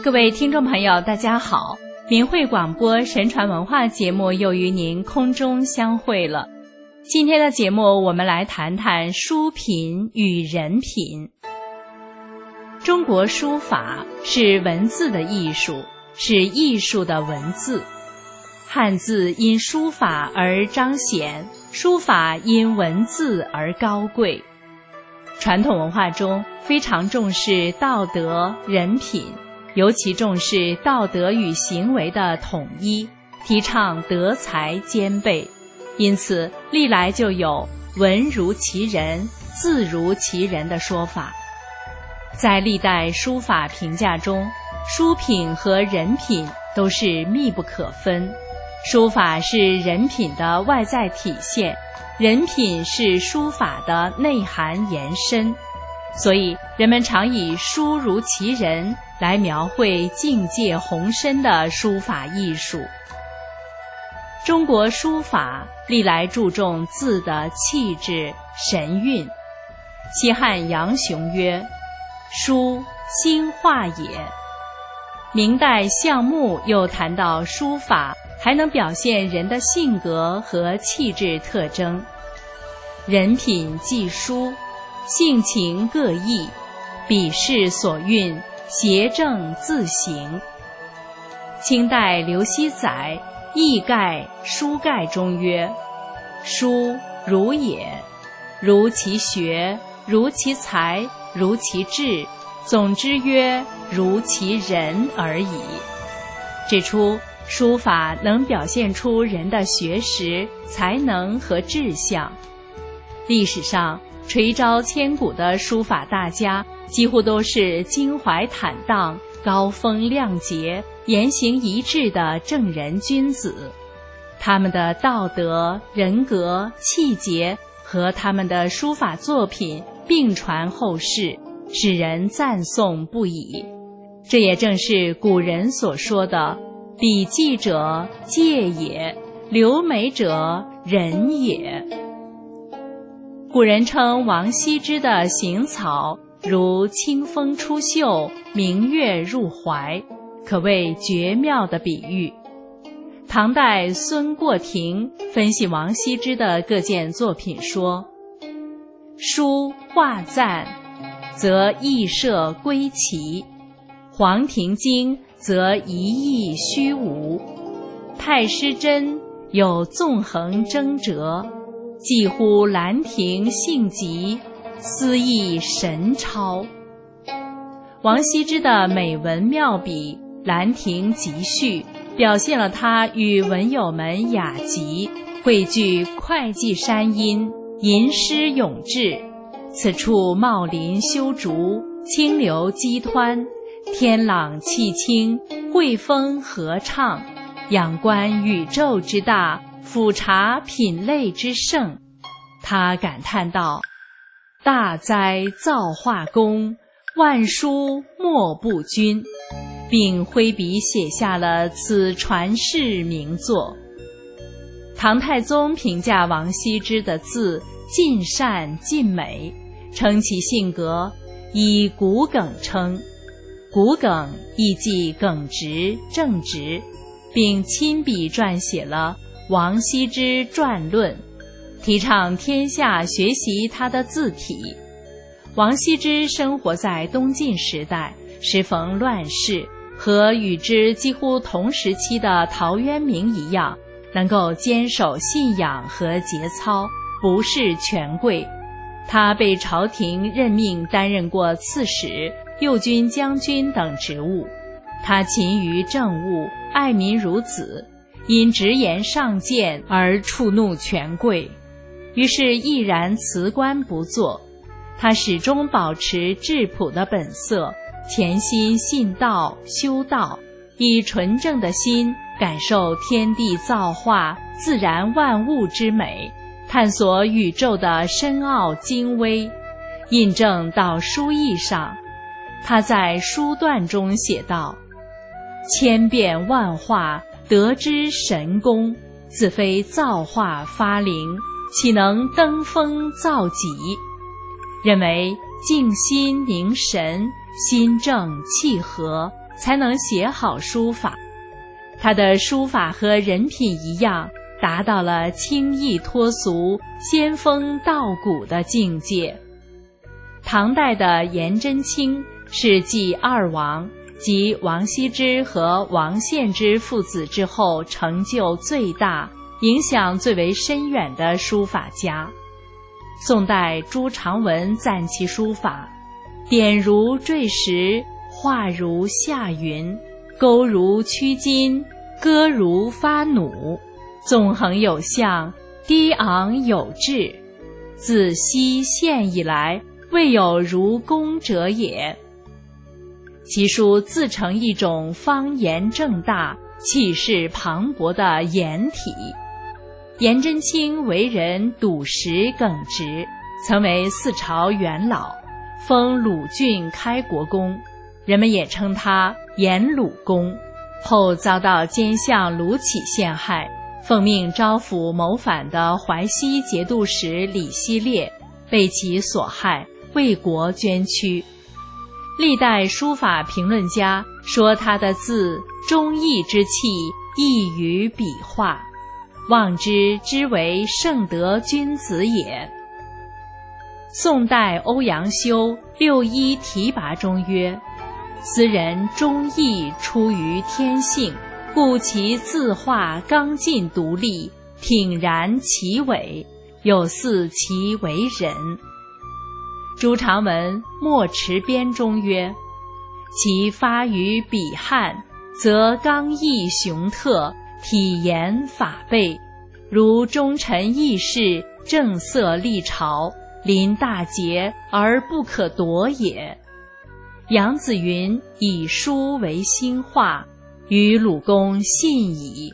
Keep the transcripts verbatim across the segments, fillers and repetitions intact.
各位听众朋友大家好，明慧广播神传文化节目又与您空中相会了。今天的节目我们来谈谈书品与人品。中国书法是文字的艺术，是艺术的文字。汉字因书法而彰显，书法因文字而高贵。传统文化中非常重视道德人品，尤其重视道德与行为的统一，提倡德才兼备，因此历来就有文如其人，字如其人的说法。在历代书法评价中，书品和人品都是密不可分。书法是人品的外在体现，人品是书法的内涵延伸，所以人们常以书如其人来描绘境界宏深的书法艺术。中国书法历来注重字的气质神韵。西汉杨雄曰：书，心画也。明代项穆又谈到书法还能表现人的性格和气质特征。人品即书，性情各异，笔势所运，协正自行。清代刘熙载《艺概书概》中曰：书如也，如其学，如其才，如其智，总之曰如其人而已。指出书法能表现出人的学识、才能和志向。历史上垂昭千古的书法大家几乎都是襟怀坦荡、高风亮节、言行一致的正人君子。他们的道德、人格、气节和他们的书法作品并传后世，使人赞颂不已。这也正是古人所说的笔迹者戒也，留美者仁也。古人称王羲之的行草如清风出岫，明月入怀，可谓绝妙的比喻。唐代孙过庭分析王羲之的各件作品说：书画赞，则意设归齐；黄庭经，则一意虚无；太师真，有纵横争折，几乎兰亭性极，思意神超。王羲之的美文妙笔《兰亭集序》表现了他与文友们雅集，汇聚会稽山阴，吟诗咏志。此处茂林修竹，清流激湍，天朗气清，惠风和畅，仰观宇宙之大，俯察品类之盛。他感叹道：大哉造化功，万殊莫不均，并挥笔写下了此传世名作。唐太宗评价王羲之的字尽善尽美，称其性格以骨耿称，骨耿意即耿直正直，并亲笔撰写了《王羲之传论》，提倡天下学习他的字体。王羲之生活在东晋时代，时逢乱世，和与之几乎同时期的陶渊明一样，能够坚守信仰和节操，不视权贵。他被朝廷任命担任过刺史、右军将军等职务。他勤于政务，爱民如子，因直言上谏而触怒权贵，于是毅然辞官不做。他始终保持质朴的本色，潜心信道修道，以纯正的心感受天地造化、自然万物之美，探索宇宙的深奥精微。印证到书艺上，他在书段中写道：千变万化，得之神功，自非造化发灵，岂能登峰造极？认为静心凝神，心正气和， 才能写好书法。他的书法和人品一样，达到了清逸脱俗、仙风道骨的境界。唐代的颜真卿是继二王即王羲之和王献之父子之后成就最大、影响最为深远的书法家。宋代朱长文赞其书法：点如坠石，画如下云，钩如曲金，歌如发弩，纵横有象，低昂有致。自西县以来，未有如公者也。其书自成一种方言正大、气势磅礴的颜体。颜真卿为人笃实耿直，曾为四朝元老，封鲁郡开国公，人们也称他颜鲁公。后遭到奸相卢杞陷害，奉命招抚谋反的淮西节度使李希烈，被其所害，为国捐躯。历代书法评论家说他的字忠义之气溢于笔画，望之之为圣德君子也。宋代欧阳修六一提拔中曰：斯人忠义出于天性，故其字画刚劲独立，挺然其伟，有似其为人。朱长文墨池编中曰：其发于笔汉，则刚毅雄特，体严法备，如忠臣义士，正色立朝，临大节而不可夺也。杨子云以书为兴化，与鲁公信矣。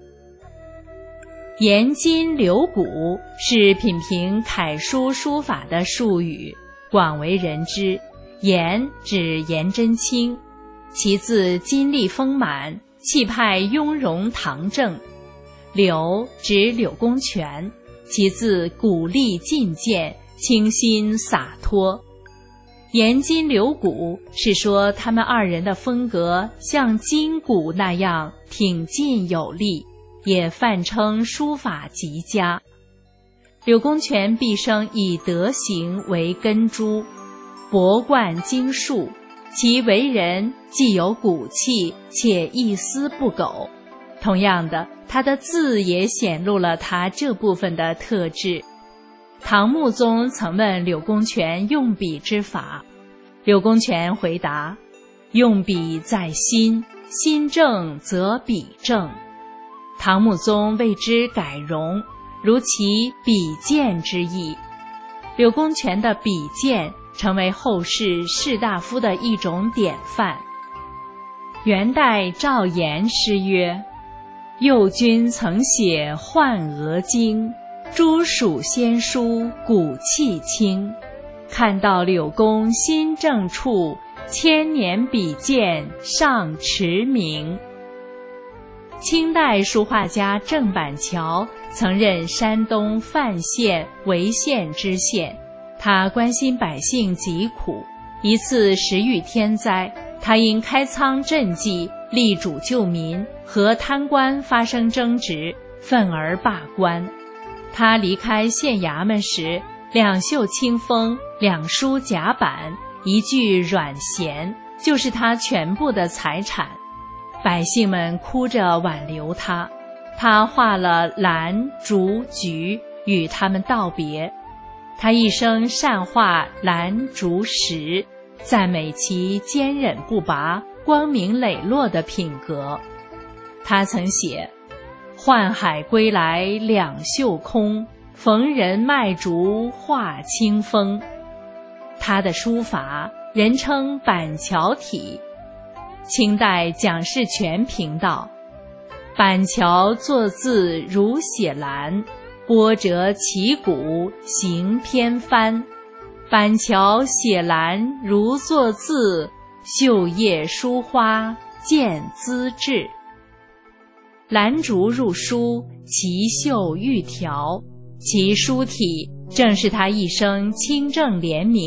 颜筋柳骨是品评楷书书法的术语，广为人知。颜指颜真卿，其字筋力丰满，气派雍容堂正；柳指柳公权，其字骨力劲健，清新洒脱。颜筋柳骨是说他们二人的风格像筋骨那样挺劲有力，也泛称书法极佳。柳公权毕生以德行为根珠，博贯经术，其为人既有骨气，且一丝不苟。同样的，他的字也显露了他这部分的特质。唐穆宗曾问柳公权用笔之法，柳公权回答：用笔在心，心正则笔正。唐穆宗为之改容，如其笔剑之意。柳公权的笔剑成为后世士大夫的一种典范。元代赵岩诗曰：右君曾写《浣娥经》，朱蜀先书骨气清。看到柳公心正处，千年笔剑尚驰名。清代书画家郑板桥曾任山东范县潍县知县，他关心百姓疾苦。一次时遇天灾，他因开仓赈济、力主救民，和贪官发生争执，愤而罢官。他离开县衙门时，两袖清风，两书甲板，一具软弦，就是他全部的财产。百姓们哭着挽留他，他画了兰、竹、菊与他们道别。他一生善画兰、竹、石，赞美其坚忍不拔、光明磊落的品格。他曾写：宦海归来两袖空，逢人卖竹画清风。他的书法人称板桥体。清代蒋士权评道：板桥作字如写兰，波折旗鼓行偏帆。板桥写兰如作字，绣叶书花见资质。兰竹入书，奇秀玉条，其书体正是他一生清正廉明、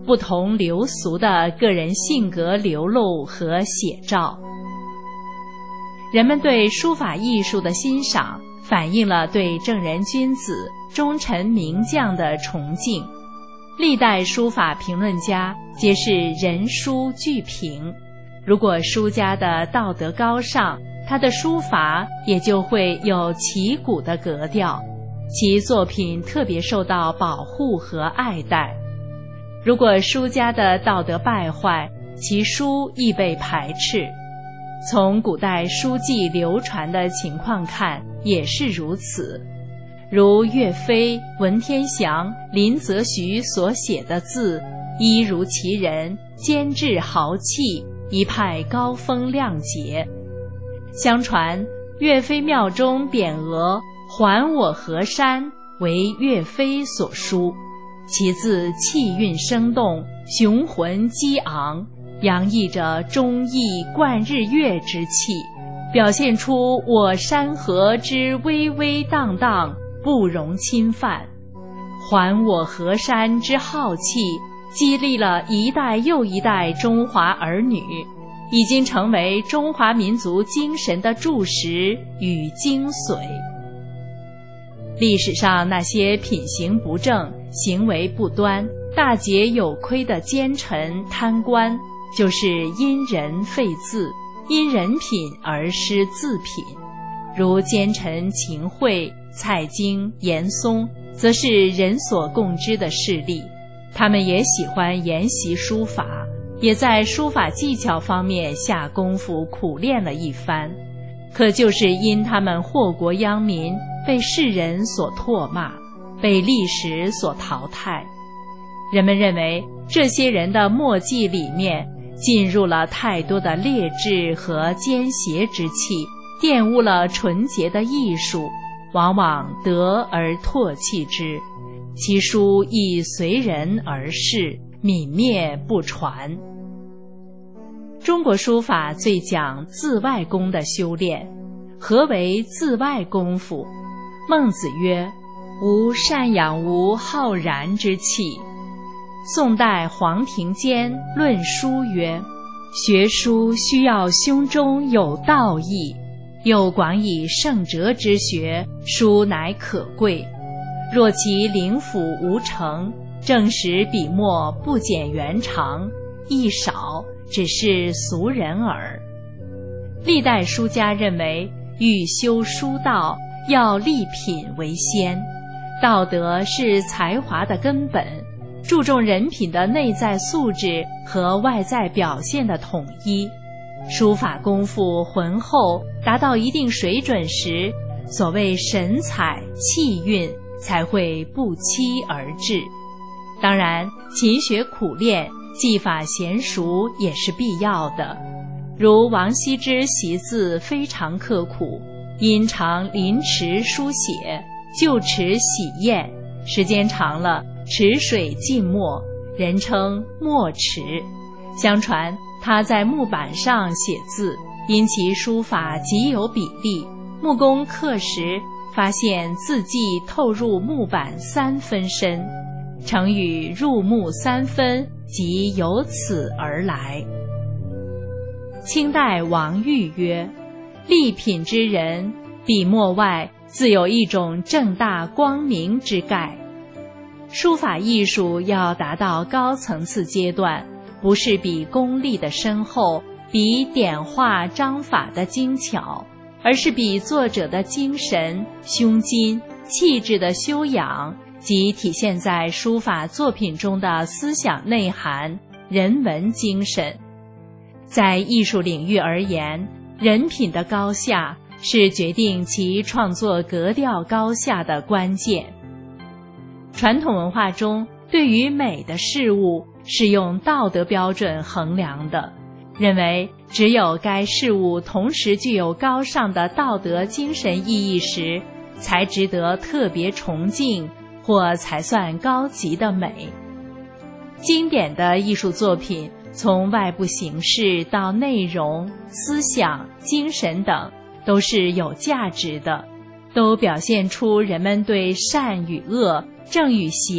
不同流俗的个人性格流露和写照。人们对书法艺术的欣赏，反映了对正人君子、忠臣名将的崇敬。历代书法评论家皆是人书俱评，如果书家的道德高尚，他的书法也就会有旗鼓的格调，其作品特别受到保护和爱戴。如果书家的道德败坏，其书亦被排斥。从古代书记流传的情况看，也是如此。如岳飞、文天祥、林则徐所写的字，一如其人，坚质豪气，一派高风亮节。相传岳飞庙中匾额“还我河山”为岳飞所书，其字气韵生动，雄浑激昂，洋溢着忠义贯日月之气，表现出我山河之巍巍荡荡，不容侵犯。还我河山之浩气，激励了一代又一代中华儿女，已经成为中华民族精神的柱石与精髓。历史上那些品行不正、行为不端、大节有亏的奸臣贪官，就是因人废字，因人品而失字品。如奸臣秦桧、蔡京、严嵩，则是人所共知的事例。他们也喜欢研习书法，也在书法技巧方面下功夫苦练了一番，可就是因他们祸国殃民，被世人所唾骂，被历史所淘汰。人们认为这些人的墨迹里面进入了太多的劣质和奸邪之气，玷污了纯洁的艺术，往往得而唾弃之，其书亦随人而逝，泯灭不传。中国书法最讲字外功的修炼。何为字外功夫？孟子曰：吾善养吾浩然之气。宋代黄庭坚论书曰：学书需要胸中有道义，又广以圣哲之学，书乃可贵。若其灵府无成，正使笔墨不减圆长，亦少，只是俗人耳。历代书家认为，欲修书道，要立品为先，道德是才华的根本，注重人品的内在素质和外在表现的统一。书法功夫浑厚，达到一定水准时，所谓神采气韵才会不期而至。当然，勤学苦练，技法娴熟也是必要的。如王羲之习字非常刻苦，因常临池书写，就池洗砚，时间长了，池水浸没，人称墨池。相传他在木板上写字，因其书法极有比例，木工刻时发现字迹透入木板三分深，成语入木三分即由此而来。清代王玉曰：立品之人，笔墨外自有一种正大光明之概。书法艺术要达到高层次阶段，不是比功力的深厚，比点画章法的精巧，而是比作者的精神、胸襟、气质的修养，及体现在书法作品中的思想内涵、人文精神。在艺术领域而言，人品的高下是决定其创作格调高下的关键。传统文化中，对于美的事物是用道德标准衡量的，认为只有该事物同时具有高尚的道德精神意义时，才值得特别崇敬，或才算高级的美。经典的艺术作品，从外部形式到内容、思想、精神等，都是有价值的，都表现出人们对善与恶、正与邪、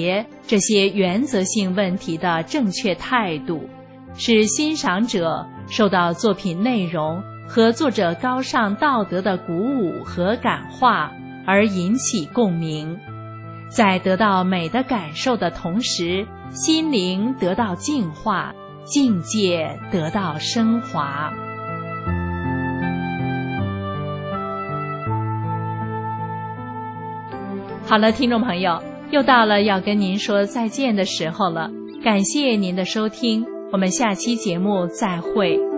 这些原则性问题的正确态度，使欣赏者受到作品内容和作者高尚道德的鼓舞和感化，而引起共鸣，在得到美的感受的同时，心灵得到净化，境界得到升华。好了，听众朋友，又到了要跟您说再见的时候了，感谢您的收听，我们下期节目再会。